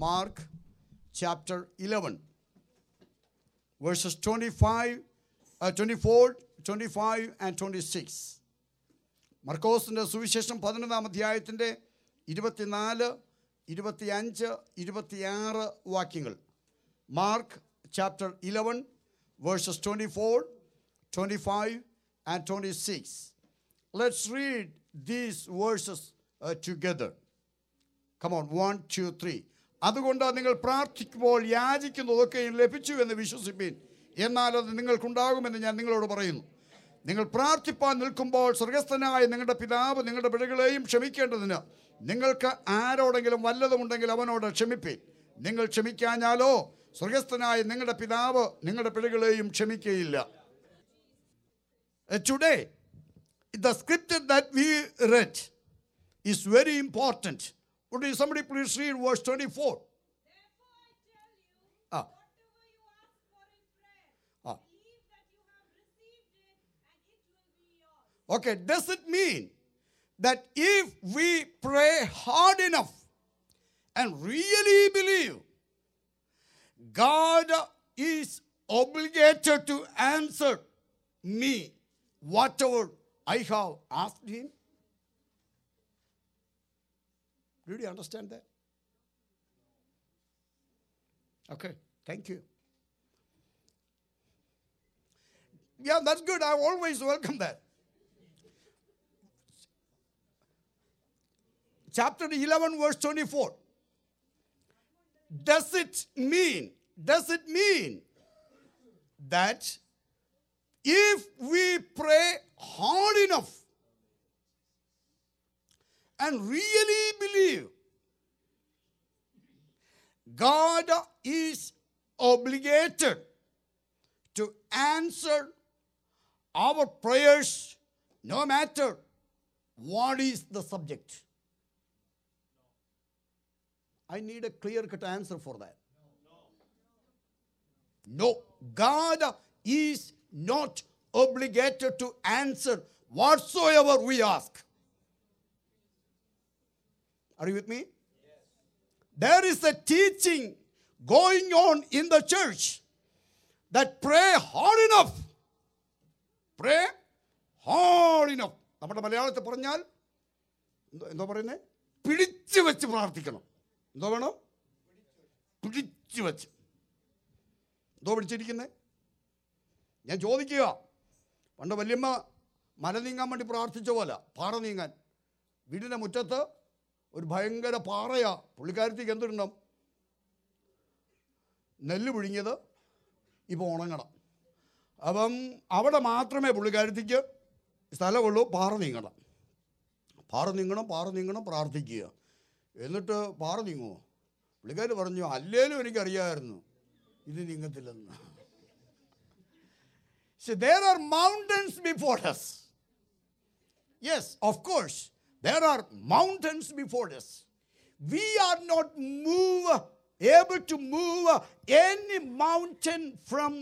Mark chapter 11, verses 24, 25 and 26. മർക്കോസിൻ്റെ സുവിശേഷം 11-ാം അധ്യായത്തിൻ്റെ 24, 25, 26 വാക്യങ്ങൾ. Mark chapter 11, verses 24, 25 and 26. Let's read these verses together. Come on, 1, 2, 3. അതുകൊണ്ട് നിങ്ങൾ പ്രാർത്ഥിക്കുമ്പോൾ യാചിക്കുന്നതൊക്കെയും ലഭിച്ചു എന്ന് വിശ്വസിപ്പീൻ, എന്നാൽ അത് നിങ്ങൾക്കുണ്ടാകുമെന്ന് ഞാൻ നിങ്ങളോട് പറയുന്നു. നിങ്ങൾ പ്രാർത്ഥിപ്പാൻ നിൽക്കുമ്പോൾ സ്വർഗസ്ഥനായ നിങ്ങളുടെ പിതാവ് നിങ്ങളുടെ പിഴകളെയും ക്ഷമിക്കേണ്ടതിന് നിങ്ങൾക്ക് ആരോടെങ്കിലും വല്ലതുമുണ്ടെങ്കിൽ അവനോട് ക്ഷമിപ്പീൻ. നിങ്ങൾ ക്ഷമിക്കാഞ്ഞാലോ സ്വർഗസ്ഥനായ നിങ്ങളുടെ പിതാവ് നിങ്ങളുടെ പിഴകളെയും ക്ഷമിക്കുകയില്ല. Today, the scripture that we read is very important. Would somebody please read verse 24? Therefore I tell you, whatever you ask for in prayer, believe that you have received it and it will be yours. Okay, does it mean that if we pray hard enough and really believe, God is obligated to answer me whatever I have asked him? Did you understand that? Okay, thank you. Yeah, that's good. I always welcome that. Chapter 11, verse 24. Does it mean that if we pray hard enough and really believe, God is obligated to answer our prayers no matter what is the subject? I need a clear-cut answer for that. No, God is not obligated to answer whatsoever we ask. Are you with me? Yes. There is a teaching going on in the church that pray hard enough. Pray hard enough. നമ്മുടെ മലയാളത്തിൽ പറഞ്ഞാൽ എന്തോ പറയുന്നത്, പിടിച്ചു വെച്ച് പ്രാർത്ഥിക്കണം. എന്തോ വേണം? പിടിച്ചു വെച്ച്. എന്തോ പിടിച്ചിരിക്കുന്നത്? ഞാൻ ചോദിക്കുക, പണ്ട് വല്യമ്മ മല നീങ്ങാൻ വേണ്ടി പ്രാർത്ഥിച്ച പോലെ, പാറ നീങ്ങാൻ, വീടിൻ്റെ മുറ്റത്ത് ഒരു ഭയങ്കര പാറയാ. പുള്ളിക്കാരത്തേക്ക് എന്തിടണം? നെല്ല് പുഴുങ്ങിയത് ഇപ്പോൾ ഉണങ്ങണം. അപ്പം അവിടെ മാത്രമേ പുള്ളിക്കാരത്തേക്ക് സ്ഥലമുള്ളൂ. പാറ നീങ്ങണം, പ്രാർത്ഥിക്കുക. എന്നിട്ട് പാറ നീങ്ങുമോ? പുള്ളിക്കാർ പറഞ്ഞു, അല്ലേലും എനിക്കറിയാമായിരുന്നു ഇത് നീങ്ങത്തില്ലെന്ന്. So there are mountains before us. Yes, of course, there are mountains before us. We are not able to move any mountain from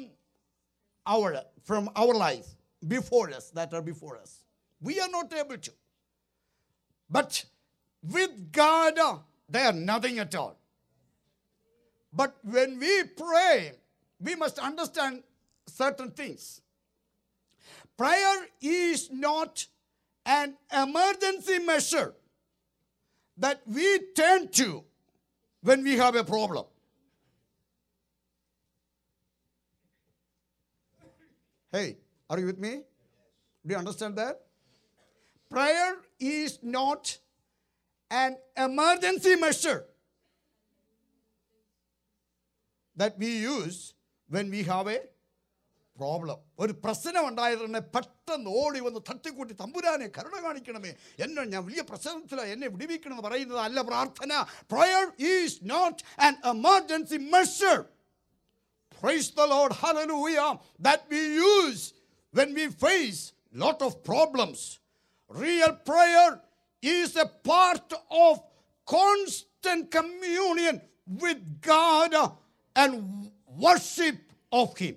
our life before us, that are before us. We are not able to. But with God, they are nothing at all. But when we pray, we must understand certain things. Prayer is not an emergency measure that we turn to when we have a problem. Hey, are you with me? Do you understand that? Prayer is not an emergency measure that we use when we have a problem. ഒരു പ്രശ്നം ഉണ്ടായതിനെ പെട്ടെന്ന് ഓടി വന്ന് തട്ടിക്കൂട്ടി, തമ്പുരാനെ കരുണ കാണിക്കണമേ, ഞാൻ വലിയ പ്രശ്നത്തിലാണ്, എന്നെ വിടുവിക്കണമെന്ന് പറയുന്നത് അല്ല പ്രാർത്ഥന. Prayer is not an emergency measure. Praise the Lord, hallelujah, that we use when we face lot of problems. Real prayer is a part of constant communion with God and worship of him.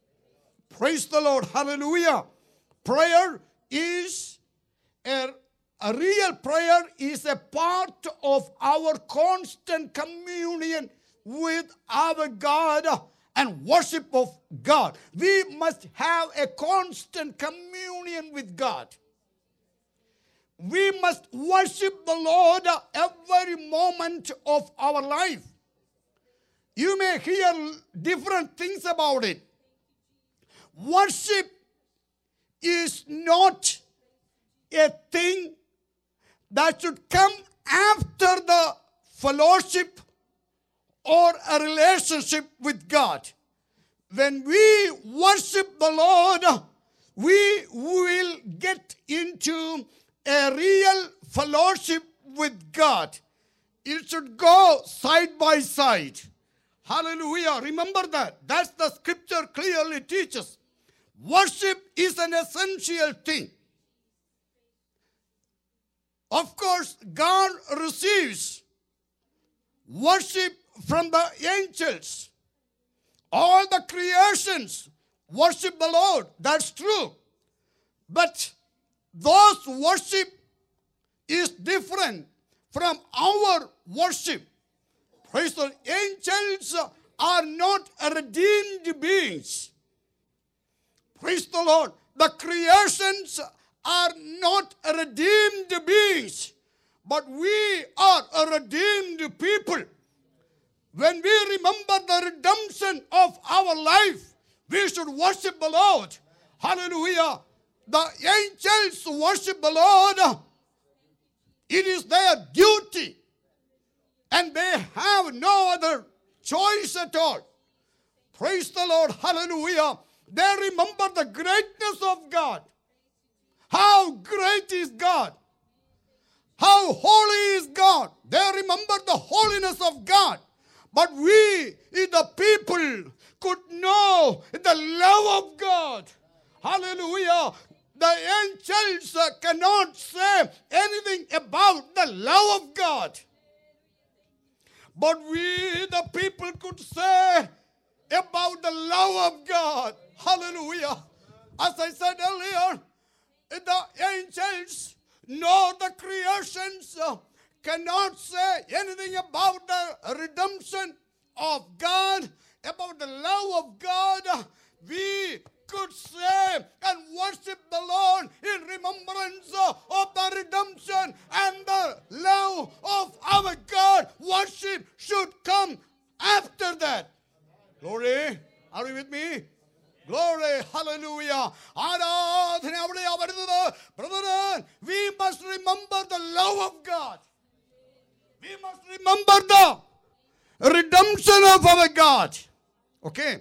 Praise the Lord, hallelujah. Prayer is a a real prayer is a part of our constant communion with our God and worship of God. We must have a constant communion with God. We must worship the Lord every moment of our life. You may hear different things about it. Worship is not a thing that should come after the fellowship or a relationship with God. When we worship the Lord, we will get into a real fellowship with God. It should go side by side. Hallelujah. Remember that. That's the scripture clearly teaches. Worship is an essential thing. Of course, God receives worship from the angels. All the creations worship the Lord. That's true. But those worship is different from our worship. Praise the Lord. Angels are not redeemed beings. Praise the Lord. The creations are not redeemed beings, but we are a redeemed people. When we remember the redemption of our life, we should worship the Lord. Hallelujah. The angels worship the Lord. It is their duty. And they have no other choice at all. Praise the Lord. Hallelujah. They remember the greatness of God. How great is God. How holy is God. They remember the holiness of God. But we, the people, could know the love of God. Hallelujah. The angels cannot say anything about the love of God. But we, the people, could say about the love of God. Hallelujah. As I said earlier, the angels nor the creations cannot say anything about the redemption of God, about the love of God. We could say and worship the Lord in remembrance of the redemption and the love of our God. Worship should come after that. Glory. Are you with me? Glory. Hallelujah. Brethren, we must remember the love of God. We must remember the redemption of our God. Okay.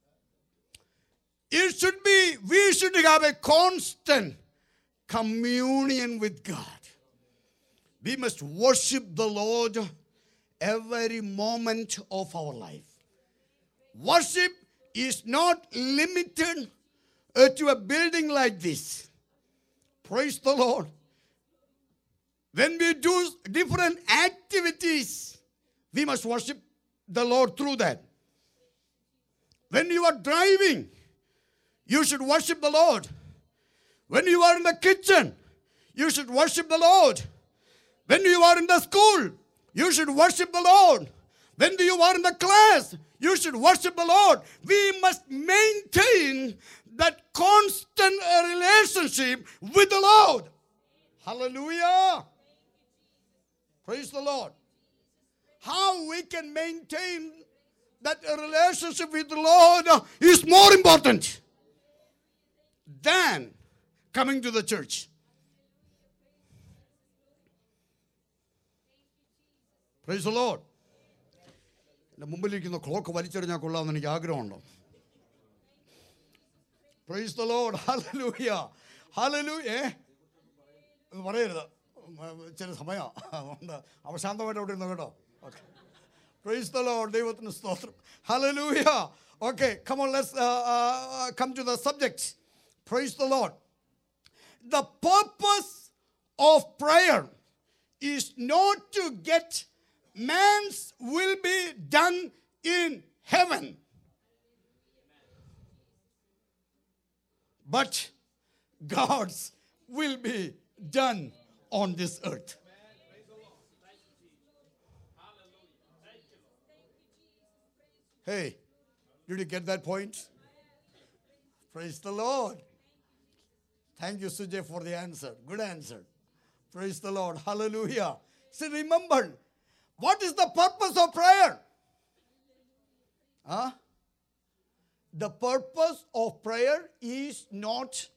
It should be, we should have a constant communion with God. We must worship the Lord every moment of our life. Worship is not limited to a building like this. Praise the Lord. When we do different activities, we must worship the Lord through that. When you are driving, you should worship the Lord. When you are in the kitchen, you should worship the Lord. When you are in the school, you should worship the Lord. When you are in the class, you should worship the Lord. We must maintain that constant relationship with the Lord. Hallelujah. Praise the Lord. How we can maintain that relationship with the Lord is more important than coming to the church. Praise the Lord. എൻ്റെ മുമ്പിലിരിക്കുന്ന clock വലിച്ചെറിഞ്ഞാൽ കൊള്ളാമെന്ന് എനിക്ക് ആഗ്രഹമുണ്ടോ? Praise the Lord. Hallelujah. Hallelujah. പറയരുത്, ചില സമയം അവശാന്തമായിട്ട് അവിടെ ഇരുന്നു കേട്ടോ. ഓക്കെ. Praise the Lord. ദൈവത്തിന് സ്തോത്രം. Hallelujah. Okay, come on, let's come to the subject. Praise the Lord. The purpose of prayer is not to get man's will be done in heaven, but God's will be done on this earth. Hey, did you get that point? Praise the Lord. Thank you, Sujay, for the answer. Good answer. Praise the Lord. Hallelujah. See, remember, what is the purpose of prayer? Huh? The purpose of prayer is not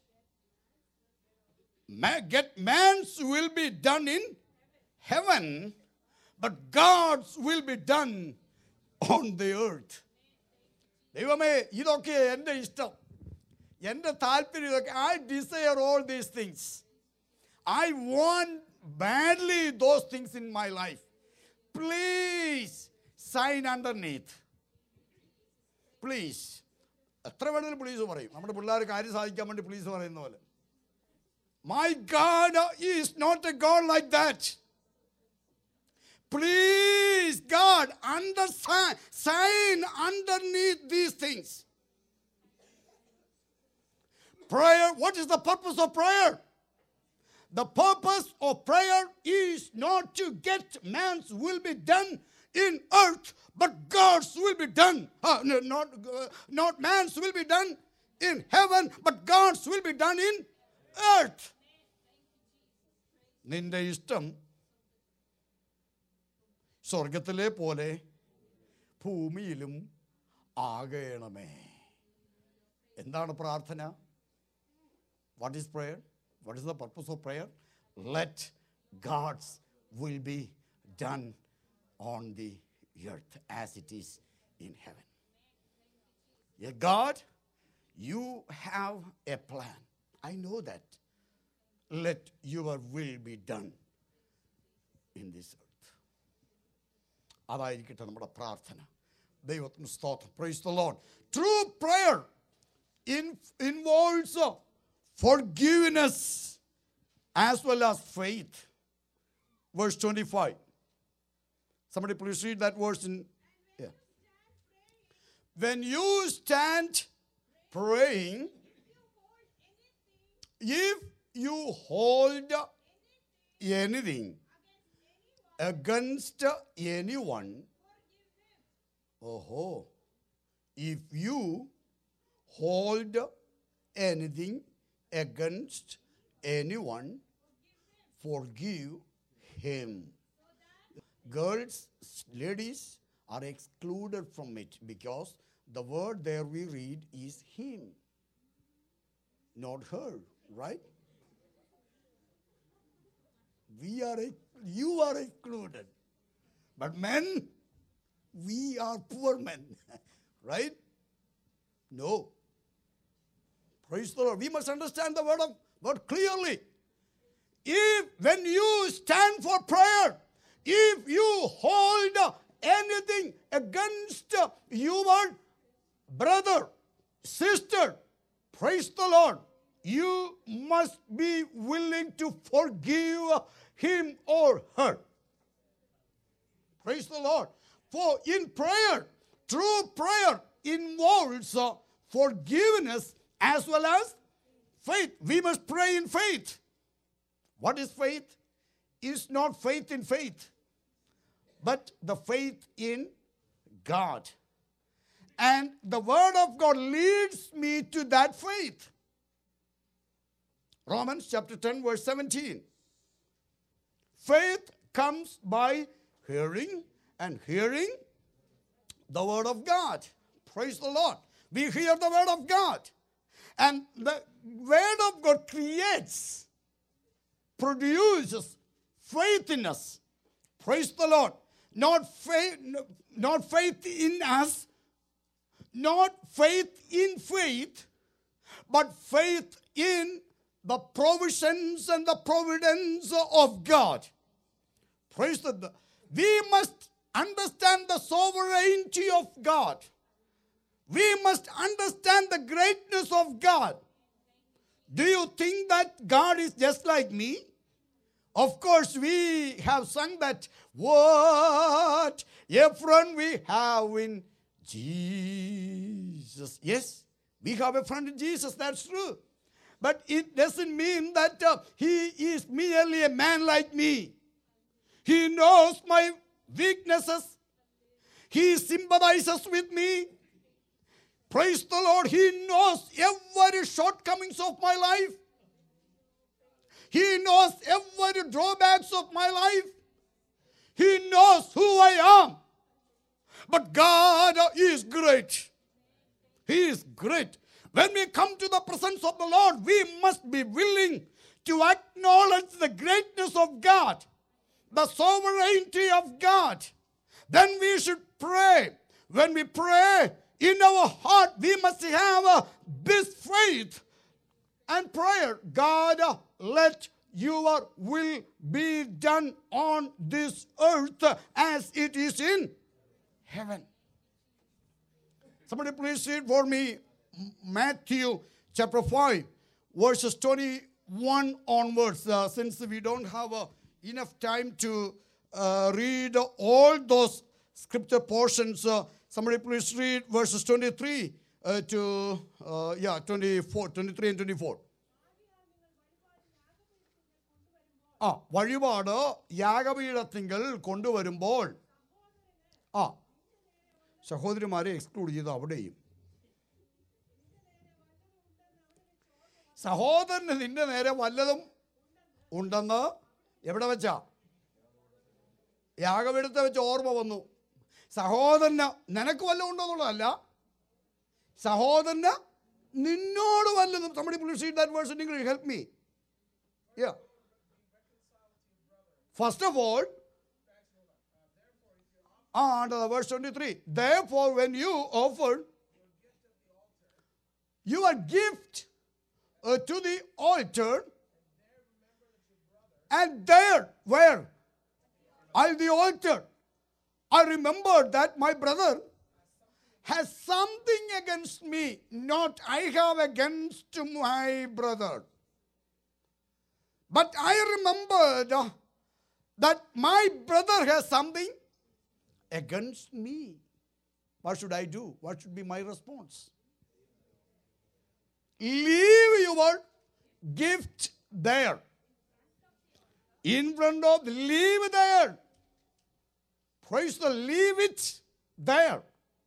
man's will be done in heaven, but God's will be done on the earth. ദൈവമേ ഇതൊക്കെ എൻ്റെ ഇഷ്ടം, എൻ്റെ താല്പര്യം ഇതൊക്കെ. I desire all these things. I want badly those things in my life. Please sign underneath. Please. എത്ര വേണമെങ്കിലും please പറയും. നമ്മുടെ പിള്ളേർ കാര്യം സാധിക്കാൻ വേണ്ടി പ്ലീസ് പറയുന്ന പോലെ. My God is not a God like that. Please, God, sign underneath these things. Prayer, what is the purpose of prayer? The purpose of prayer is not to get man's will be done in earth, but God's will be done. Not man's will be done in heaven, but God's will be done in earth. നിന്റെ ഇഷ്ടം സ്വർഗത്തിലെ പോലെ ഭൂമിയിലും ആകണമേ. എന്താണ് പ്രാർത്ഥന? What is prayer? What is the purpose of prayer? Let God's will be done on the earth as it is in heaven. Yeah, God, you have a plan. I know that. Let your will be done in this earth. അതായിരിക്കട്ടെ നമ്മുടെ പ്രാർത്ഥന. ദൈവത്തിന് സ്തോത്രം. Praise the Lord. True prayer involves forgiveness as well as faith. Verse 25. Somebody please read that verse in. Yeah. When you stand praying, if you hold anything against anyone, if you hold anything against anyone, forgive him. Girls, ladies are excluded from it because the word there we read is him, not her, right? You are excluded. But men, we are poor men, right? No. Praise the Lord. We must understand the word of God clearly. When you stand for prayer, if you hold anything against your brother, sister, praise the Lord, you must be willing to forgive him or her. Praise the Lord. For in prayer, true prayer involves forgiveness as well as faith. We must pray in faith. What is faith? It's not faith in faith, but the faith in God. And the word of God leads me to that faith. Romans chapter 10 verse 17. Faith comes by hearing, and hearing the word of God. Praise the Lord. We hear the word of God. And the word of God produces faith in us. Praise the Lord. Not faith in us, not faith in faith, but faith in the provisions and the providence of God. Praise the Lord. We must understand the sovereignty of God. We must understand the greatness of God. Do you think that God is just like me? Of course, we have sung that, what a friend we have in Jesus. Yes, we have a friend in Jesus, that's true. But it doesn't mean that he is merely a man like me. He knows my weaknesses. He sympathizes with me. Praise the Lord. He knows every shortcomings of my life. He knows every drawbacks of my life. He knows who I am. But God is great. He is great. When we come to the presence of the Lord, we must be willing to acknowledge the greatness of God, the sovereignty of God. Then we should pray. When we pray in our heart, we must have this faith and prayer. God, let your will be done on this earth as it is in heaven. Somebody please read for me Matthew chapter 5, verses 21 onwards. Since we don't have enough time to read all those scripture portions, somebody please read verses 23 to 24, 23 and 24. വഴിപാട് യാഗപീഠത്തിങ്കൽ കൊണ്ടുവരുമ്പോൾ സഹോദരിമാരെ exclude ചെയ്ത് അവിടെയും സഹോദരന് നിന്റെ നേരെ വല്ലതും ഉണ്ടെന്ന് എവിടെ വെച്ചാ യാഗപീഠത്തെ വെച്ച് ഓർമ്മ വന്നു. സഹോദരന് നിനക്ക് വല്ലതും ഉണ്ടോ എന്നുള്ളതല്ല, സഹോദരന് നിന്നോട് വല്ലതും. somebody please read that verse in English, help me. Yeah. First of all, under the verse 23, therefore when you offer your gift to the altar, and there, where? At the altar, I remember that my brother has something against me, not I have against my brother. But I remembered that my brother has something against me. What should I do? What should be my response? Leave your gift there. In front of, leave it there. Praise the Lord, leave it there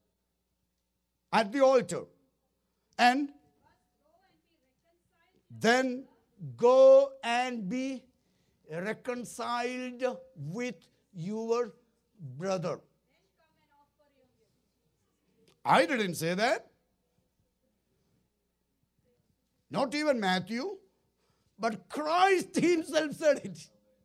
at the altar. And then go and be reconciled with your brother. I didn't say that. Not even Matthew, but Christ himself said it.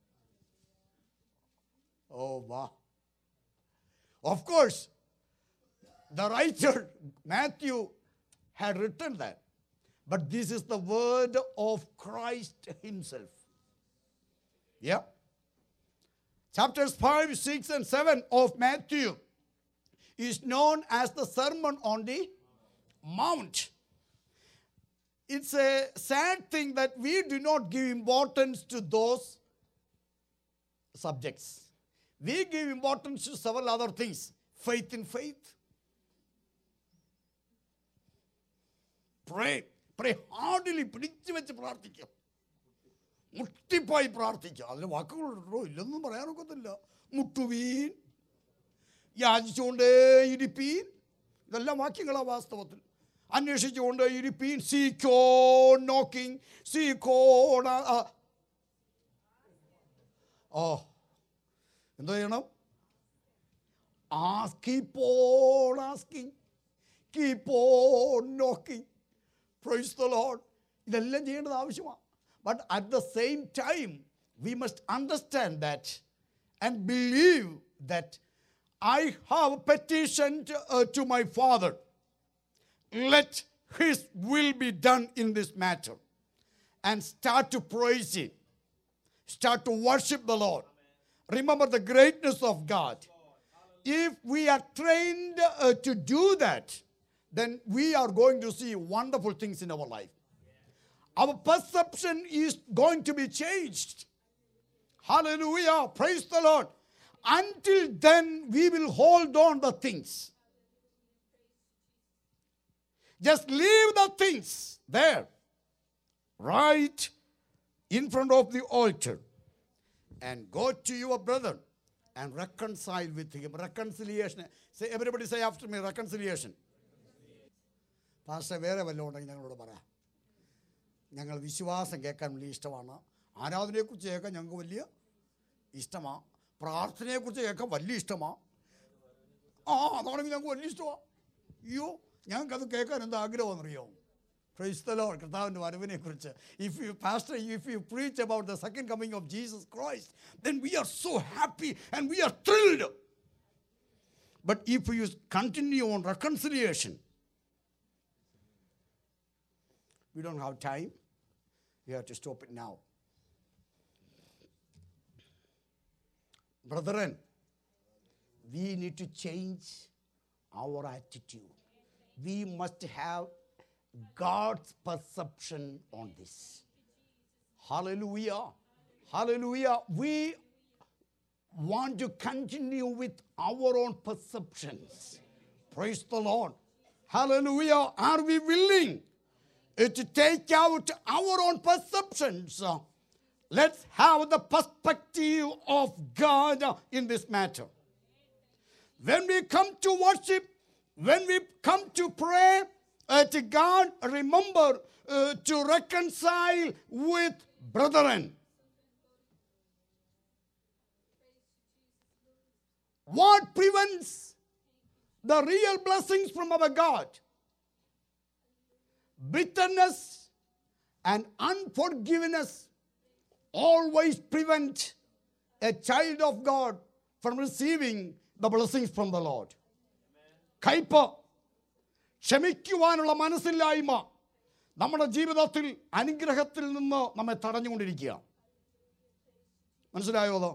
Oh, wow. Of course, the writer, Matthew, had written that. But this is the word of Christ himself. Yeah. Chapters 5, 6, and 7 of Matthew is known as the Sermon on the Mount. It's a sad thing that we do not give importance to those subjects. We give importance to several other things. Faith in faith. Pray. Pray hardly. പിടിച്ചു വെച്ച് പ്രാർത്ഥിക്കുക. മുട്ടിപ്പായി പ്രാർത്ഥിക്കുക. അതിന് വാക്കുകളുണ്ടോ ഇല്ലെന്നും പറയാനൊക്കത്തില്ല. മുട്ടുവീൻ, യാചിച്ചുകൊണ്ടേ ഇരിപ്പീൻ. ഇതെല്ലാം വാക്യങ്ങളാണ് വാസ്തവത്തിൽ. അന്വേഷിച്ചുകൊണ്ടേ ഇരിപ്പീൻ. Seek on knocking. Seek on. എന്താ ചെയ്യണം? Keep on asking. Keep on knocking. Praise the Lord. ഇതെല്ലാം ചെയ്യേണ്ടത് ആവശ്യമാണ്. But at the same time, we must understand that and believe that I have petitioned to my Father. Let His will be done in this matter. And start to praise Him. Start to worship the Lord. Remember the greatness of God. If we are trained to do that, then we are going to see wonderful things in our life. Our perception is going to be changed. Hallelujah. Praise the Lord. Until then, we will hold on the things. Just leave the things there. right in front of the altar and go to your brother and reconcile with him. Reconciliation. Say, everybody say after me, reconciliation. Pastor വേറെ വല്ലതും ഉണ്ടെങ്കിൽ ഞങ്ങളോട് പറ. ഞങ്ങൾ വിശ്വാസം കേൾക്കാൻ വലിയ ഇഷ്ടമാണ്. ആരാധനയെക്കുറിച്ച് കേൾക്കാൻ ഞങ്ങൾക്ക് വലിയ ഇഷ്ടമാണ്. പ്രാർത്ഥനയെക്കുറിച്ച് കേൾക്കാൻ വലിയ ഇഷ്ടമാണ്. അതാണെങ്കിൽ ഞങ്ങൾക്ക് വലിയ ഇഷ്ടമാണ്. അയ്യോ, ഞങ്ങൾക്കത് കേൾക്കാൻ എന്താ ആഗ്രഹമെന്നറിയോ? Praise the Lord. കർത്താവിൻ്റെ വരവിനെക്കുറിച്ച്. If you preach about the second coming of Jesus Christ, then we are so happy and we are thrilled. But if you continue on reconciliation, we don't have time. We have to stop it now. Brethren, we need to change our attitude. We must have God's perception on this. Hallelujah. Hallelujah. We want to continue with our own perceptions. Praise the Lord. Hallelujah. Are we willing to take out our own perceptions? Let's have the perspective of God in this matter. When we come to worship, when we come to pray to God, remember to reconcile with brethren. What prevents the real blessings from our God? Bitterness and unforgiveness always prevent a child of God from receiving the blessings from the Lord. കയ്പ്, ക്ഷമിക്കുവാനുള്ള മനസ്സില്ലായ്മ നമ്മുടെ ജീവിതത്തിൽ അനുഗ്രഹത്തിൽ നിന്ന് നമ്മെ തടഞ്ഞുകൊണ്ടിരിക്കുക. മനസ്സിലായോ? അതോ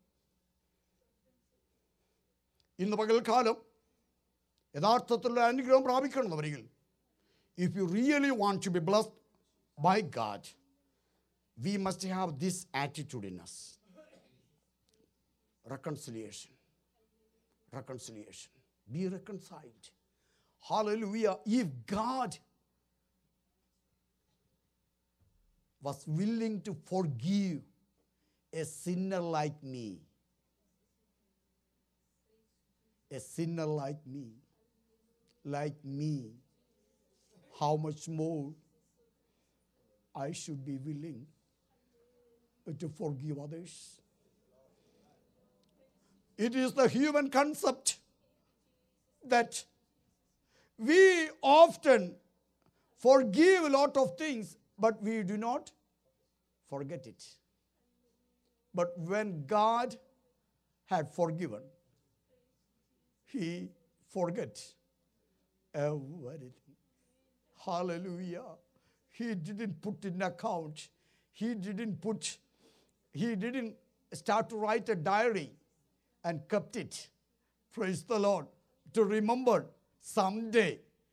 ഇന്ന് പകൽക്കാലം യഥാർത്ഥത്തിലുള്ള അനുഗ്രഹം പ്രാപിക്കണമെന്നവരിൽ, if you really want to be blessed by God, we must have this attitude in us. Reconciliation. Reconciliation. Be reconciled. Hallelujah. If God was willing to forgive a sinner like me, like me, how much more I should be willing to forgive others. It is the human concept that we often forgive a lot of things, but we do not forget it. But when God had forgiven, He forget everything. Hallelujah. He didn't put in account. He didn't start to write a diary and kept it. Praise the Lord. To remember someday.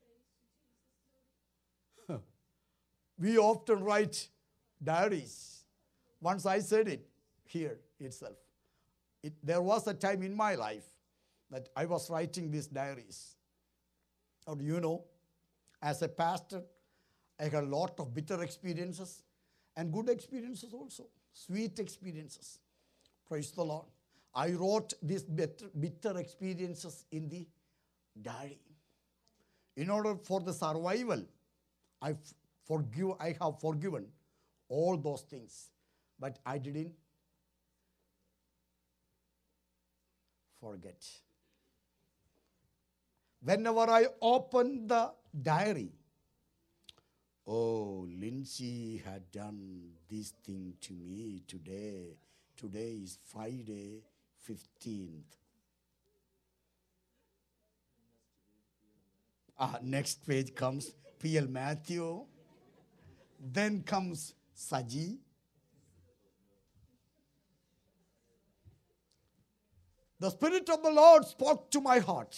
We often write diaries. Once I said it here itself. There was a time in my life that I was writing these diaries. How do you know? As a pastor, I had a lot of bitter experiences and good experiences also. Sweet experiences. Praise the Lord. I wrote these bitter experiences in the diary. In order for the survival, I have forgiven all those things. But I didn't forget. Whenever I opened the diary, oh, Lindsay had done this thing to me today. Today is Friday, 15th. Next page comes P.L. Matthew. Then comes Saji. The Spirit of the Lord spoke to my heart.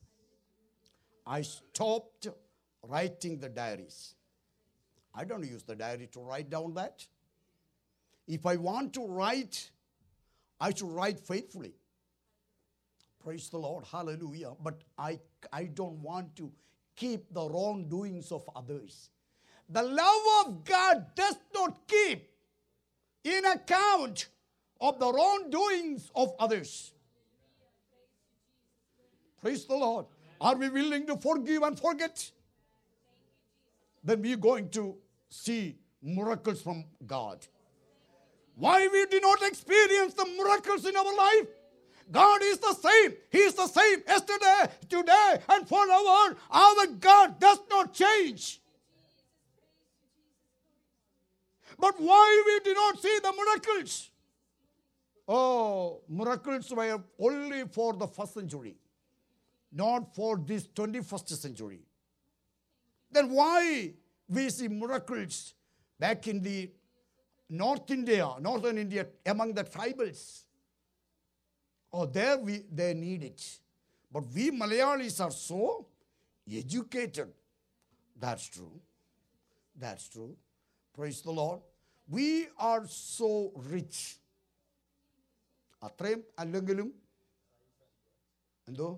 I stopped writing the diaries. I don't use the diary to write down that. If I want to write, I should write faithfully. Praise the Lord. Hallelujah. But I don't want to keep the wrongdoings of others. the love of God does not keep in account of the wrongdoings of others. Praise the Lord. Are we willing to forgive and forget? Then we are going to see miracles from God. Why we do not experience the miracles in our life? God is the same. He is the same yesterday, today, and forever. Our God does not change. But why we do not see the miracles? Oh, miracles were only for the first century, not for this 21st century. Then why we see miracles back in the northern India, among the tribals? Oh, there they need it. But we Malayalis are so educated. That's true. That's true. Praise the Lord. We are so rich. അത്രയും അല്ലെങ്കിലും എന്തോ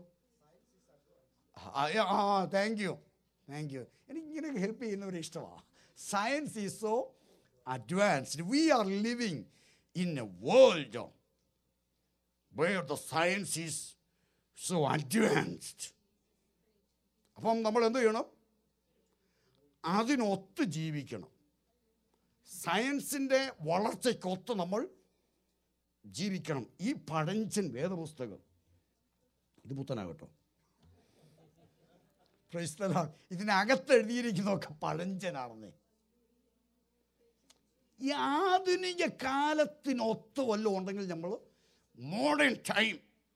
thank you എനിക്ക് ഇങ്ങനെ help ചെയ്യുന്നവരെ ഇഷ്ടമാണ്. Science is so advanced. We are living in a world where the science is so advanced. അപ്പം നമ്മൾ എന്ത് ചെയ്യണം? അതിനൊത്ത് ജീവിക്കണം. സയൻസിൻ്റെ വളർച്ചയ്ക്കൊത്ത് നമ്മൾ ജീവിക്കണം. ഈ പഴഞ്ചൻ വേദപുസ്തകം ഇത് പുത്തനാകട്ടോ. Price the Lord. ഇതിനകത്ത് എഴുതിയിരിക്കുന്നതൊക്കെ പഴഞ്ചനാണെന്നേ. ഈ ആധുനിക കാലത്തിനൊത്ത് വല്ലതും ഉണ്ടെങ്കിൽ നമ്മൾ modern time.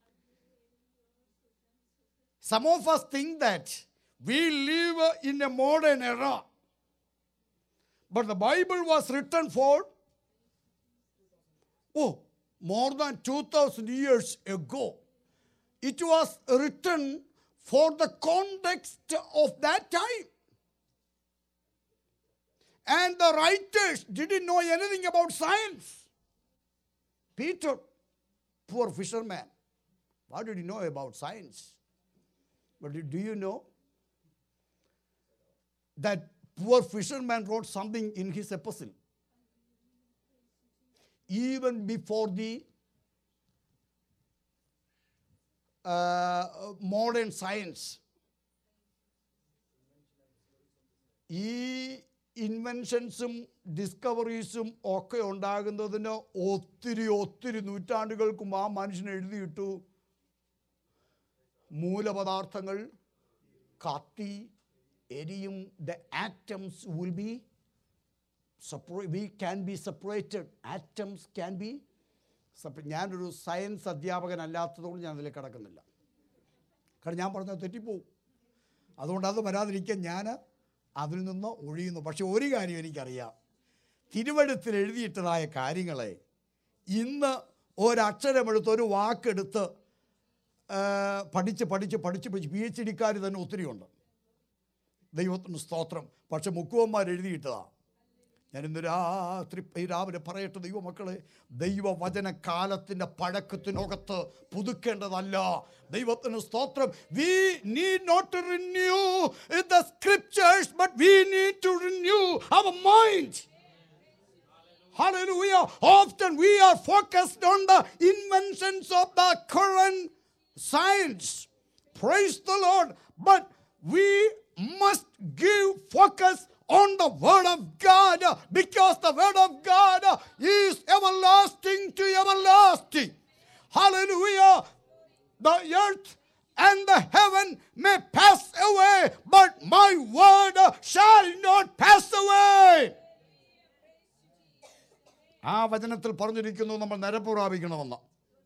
Some of us think that we live in a modern era, but the Bible was written for more than 2,000 years ago. It was written for the context of that time, and the writers didn't know anything about science. Peter, poor fisherman, what did he know about science? But do you know that poor fisherman wrote something in his epistle? Even before the modern science, ഈ ഇൻവെൻഷൻസും ഡിസ്കവറീസും ഒക്കെ ഉണ്ടാകുന്നതിന് ഒത്തിരി നൂറ്റാണ്ടുകൾക്കും ആ മനുഷ്യൻ എഴുതിയിട്ടു. മൂലപദാർത്ഥങ്ങൾ കത്തി എരിയും. The atoms will be we can be separated. Atoms can be separated. ഞാനൊരു സയൻസ് അധ്യാപകനല്ലാത്തതുകൊണ്ട് ഞാൻ അതിലേക്ക് കടക്കുന്നില്ല. കാരണം ഞാൻ പറഞ്ഞാൽ തെറ്റിപ്പോവും. അതുകൊണ്ട് അത് വരാതിരിക്കാൻ ഞാൻ അതിൽ നിന്ന് ഒഴിയുന്നു. പക്ഷെ ഒരു കാര്യം എനിക്കറിയാം, തിരുവെഴുത്തിൽ എഴുതിയിട്ടതായ കാര്യങ്ങളെ ഇന്ന് ഒരക്ഷരമെടുത്ത് ഒരു വാക്കെടുത്ത് പഠിച്ച് PhD-ക്കാർ തന്നെ ഒത്തിരിയുണ്ട്. ദൈവത്തിന് സ്തോത്രം. പക്ഷെ മുക്കുവന്മാർ എഴുതിയിട്ടതാണ്. ഞാനിന്ന് രാവിലെ പറയട്ടെ ദൈവമക്കളെ, ദൈവവചനകാലത്തിൻ്റെ പഴക്കത്തിനകത്ത് പുതുക്കേണ്ടതല്ല. ദൈവത്തിന് സ്തോത്രം. We need not to renew the scriptures, but we need to renew our mind. Hallelujah. Often we are focused on the inventions of the current science. Praise the Lord. But we must give focus on the word of God, because the word of God is everlasting to everlasting. Hallelujah. The earth and the heaven may pass away, but my word shall not pass away. ആ വചനത്തിൽ പറഞ്ഞിരിക്കുന്നു നമ്മൾ നിരപ്പ് പ്രാപിക്കണമെന്ന്.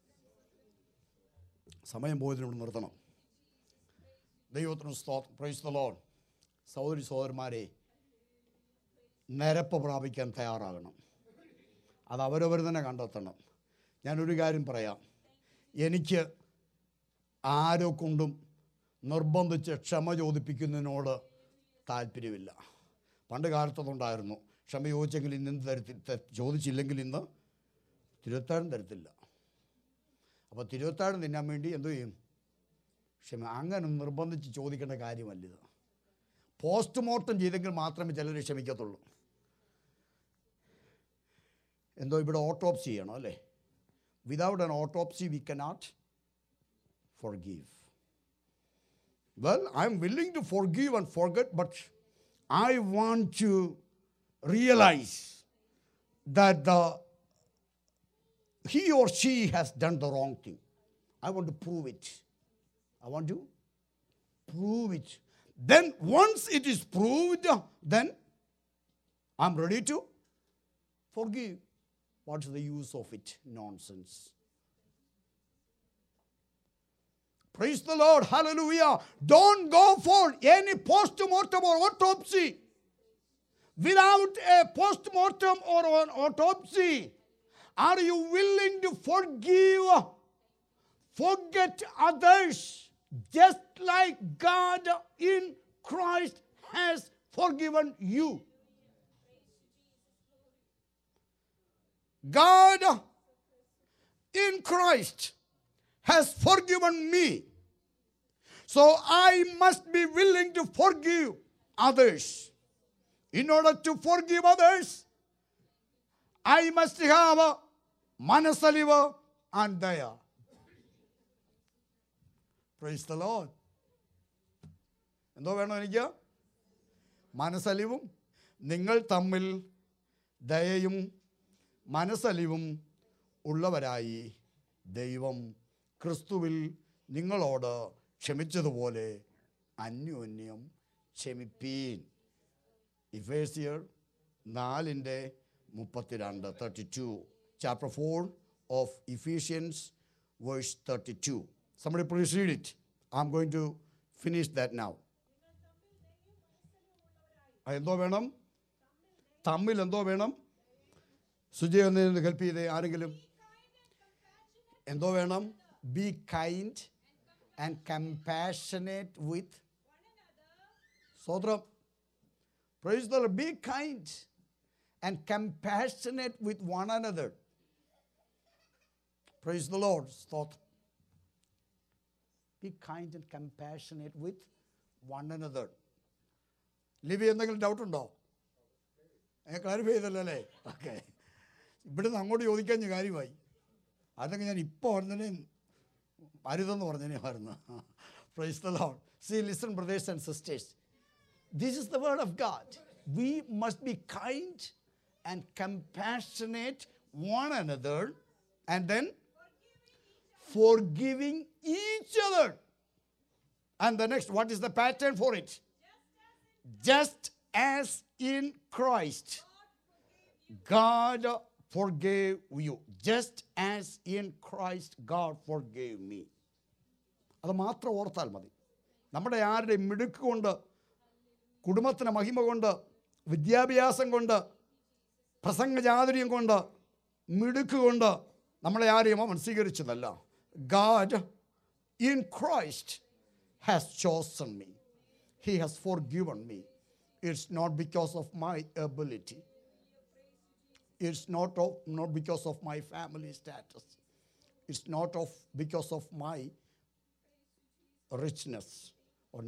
സമയം പോയതിനോട് നിർത്തണം. ദൈവത്തിന് സ്തോത്രം. Praise the Lord. സഹോദരി സഹോദരന്മാരെ, നിരപ്പ് പ്രാപിക്കാൻ തയ്യാറാകണം. അത് അവരവർ തന്നെ കണ്ടെത്തണം. ഞാനൊരു കാര്യം പറയാം, എനിക്ക് ആരോ കൊണ്ടും നിർബന്ധിച്ച് ക്ഷമ ചോദിപ്പിക്കുന്നതിനോട് താല്പര്യമില്ല. പണ്ട് കാലത്തതുണ്ടായിരുന്നു. ക്ഷമ ചോദിച്ചെങ്കിൽ ഇന്ന് ചോദിച്ചില്ലെങ്കിൽ ഇന്ന് തിരുവത്താഴം തരത്തില്ല. അപ്പോൾ തിരുവത്താഴം തിന്നാൻ വേണ്ടി എന്തു ചെയ്യും? ക്ഷമ. അങ്ങനെ നിർബന്ധിച്ച് ചോദിക്കേണ്ട കാര്യമല്ലിത്. പോസ്റ്റ്മോർട്ടം ചെയ്തെങ്കിൽ മാത്രമേ ചിലർ ക്ഷമിക്കത്തുള്ളൂ. എന്തോ ഇവിടെ ഓട്ടോപ്സി ചെയ്യണം അല്ലേ? Without an autopsy we cannot forgive. Well, I'm willing to forgive and forget, but I want to realize that he or she has done the wrong thing. I want to prove it. I want to prove it. Then once it is proved, then I'm ready to forgive. What's the use of it? Nonsense. Praise the Lord. Hallelujah. Don't go for any post-mortem or autopsy. Without a post-mortem or an autopsy, are you willing to forget others just like God in Christ has forgiven you? God in Christ has forgiven me. So I must be willing to forgive others. In order to forgive others, I must have a manasaliva and daya. Praise the Lord. എന്തോ വേണം എനിക്ക്? മനസ്സലിവും നിങ്ങൾ തമ്മിൽ ദയയും മനസ്സലിവും ഉള്ളവരായി ദൈവം ക്രിസ്തുവിൽ നിങ്ങളോട് ക്ഷമിച്ചതുപോലെ അന്യോന്യം ക്ഷമിപ്പീൻ. എഫേസ്യർ 4:32. Chapter 4 of Ephesians, verse 32. Somebody please read it. I'm going to finish that now. എന്തോ വേണം? തമ്മിൽ എന്തോ വേണം? സുജയ ഒന്ന് ഹെൽപ്പ് ചെയ്തേ ആരെങ്കിലും. എന്തോ വേണം? Be kind and compassionate with Sodram. Praise the Lord. Be kind and compassionate with one another. Praise the Lord. Sodram. Be kind and compassionate with one another. ലിവി എന്തെങ്കിലും ഡൗട്ട് ഉണ്ടോ? ക്ലാരിഫൈ ചെയ്തല്ലോ അല്ലേ? ഓക്കെ. ഇവിടുന്ന് അങ്ങോട്ട് ചോദിക്കാൻ കാര്യമായി. അതൊക്കെ ഞാൻ ഇപ്പോൾ പറഞ്ഞതിനെ അരുതെന്ന് പറഞ്ഞതിനെ ആയിരുന്നു. Praise the Lord. See, listen, brothers and sisters. This is the word of God. We must be kind and compassionate one another, and then forgiving each other. And the next, what is the pattern for it? Just as in Christ, God forgave you. Just as in Christ, God forgave me. അത് മാത്രം ഓർത്താൽ മതി. നമ്മുടെ ആരുടെയും മിടുക്ക് കൊണ്ട്, കുടുംബത്തിന് മഹിമ കൊണ്ട്, വിദ്യാഭ്യാസം കൊണ്ട്, പ്രസംഗചാതുര്യം കൊണ്ട്, മിടുക്ക് കൊണ്ട് നമ്മളെ ആരെയും അവൻ സ്വീകരിച്ചതല്ല. God in Christ has chosen me. He has forgiven me. It's not because of my ability. It's not because of my family status. It's not because of my richness or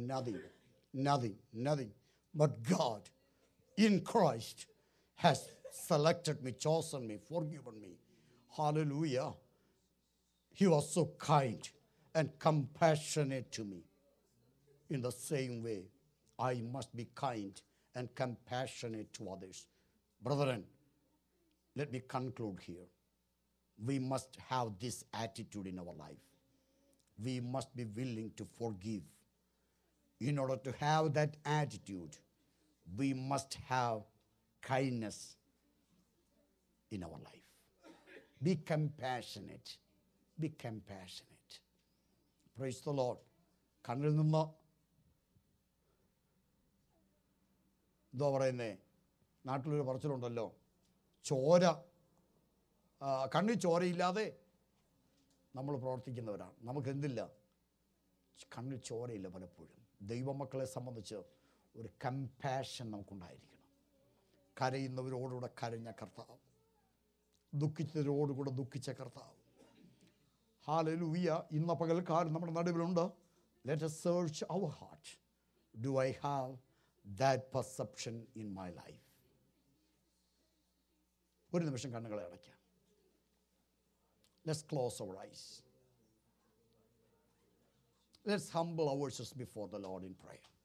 nothing. But God in Christ has selected me, chosen me, forgiven me. Hallelujah. He was so kind and compassionate to me. In the same way, I must be kind and compassionate to others. Brethren, let me conclude here. We must have this attitude in our life. We must be willing to forgive. In order to have that attitude, we must have kindness in our life. Be compassionate. Be compassionate. Praise the Lord. കണ്ണിൽ നിന്ന് എന്തോ പറയുന്നേ, നാട്ടിലൊരു പറച്ചിലുണ്ടല്ലോ, കണ്ണിൽ ചോരയില്ലാതെ നമ്മൾ പ്രവർത്തിക്കുന്നവരാണ്. നമുക്കെന്തില്ല? കണ്ണിൽ ചോരയില്ല. പലപ്പോഴും ദൈവമക്കളെ സംബന്ധിച്ച് ഒരു കമ്പാഷൻ നമുക്കുണ്ടായിരിക്കണം. കരയുന്നവരോടുകൂടെ കരഞ്ഞ കർത്താവ്, ദുഃഖിച്ചവരോടുകൂടെ ദുഃഖിച്ച കർത്താവ്. ഹല്ലേലൂയ. ഇന്ന പകൽക്കാലം നമ്മുടെ നടുവിലുണ്ട്. Let us search our heart. Do I have that perception in my life. ഒരു നിമിഷം കണ്ണുകളെ അടയ്ക്കാം. Let's close our eyes. Let's humble ourselves before the Lord in prayer.